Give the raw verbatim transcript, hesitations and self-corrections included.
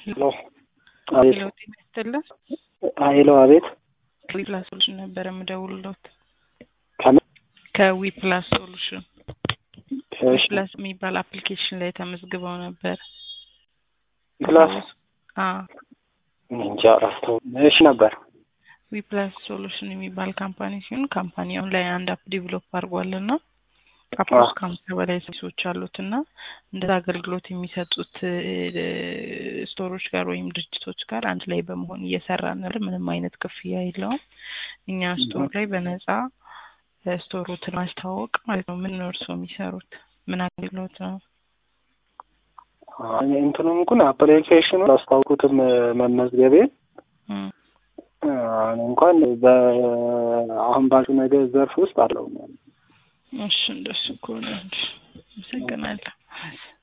ሄሎ አቤት። ሄሎ ጤና ይስጥልን። ሄሎ አቤት። ከዊፕላስ ሶሉሽን ነበር የምደውልልዎት። ከምን? ከዊፕላስ ሶሉሽን እሺ። ዊፕላስ የሚባል አፕሊኬሽን ላይ ተመዝግበው ነበር። ፕላስ አዎ እንጃ አስተው እሺ ነበር። ዊፕላስ ሶሉሽን የሚባል ካምፓኒ ሲሆን ካምፓኒው ላይ አንድ አፕ ዲቨሎፕ አድርጓልና አፕ ውስጥ ከአምሳ በላይ ሰርቪሶች አሉትና እንደ አገልግሎት የሚሰጡት ስቶሮች ጋር ወይም ድርጅቶች ጋር አንድ ላይ በመሆን እየሰራን ነው። ምንም አይነት ክፍያ የለውም። እኛ ስቶር ላይ በነፃ ስቶሮችን ማስተዋወቅ ማለት ነው። ምን ነው እርስዎ የሚሰሩት? ምን አገልግሎት ነው? አይ እንትኑም እንኳን አፕሊኬሽኑ አስተዋውቁትም መመዝገቤ እንኳን በአሁን ባለው ነገር ዘርፍ ውስጥ አለው። እሺ እንደሱ ከሆነ አመሰግናለሁ።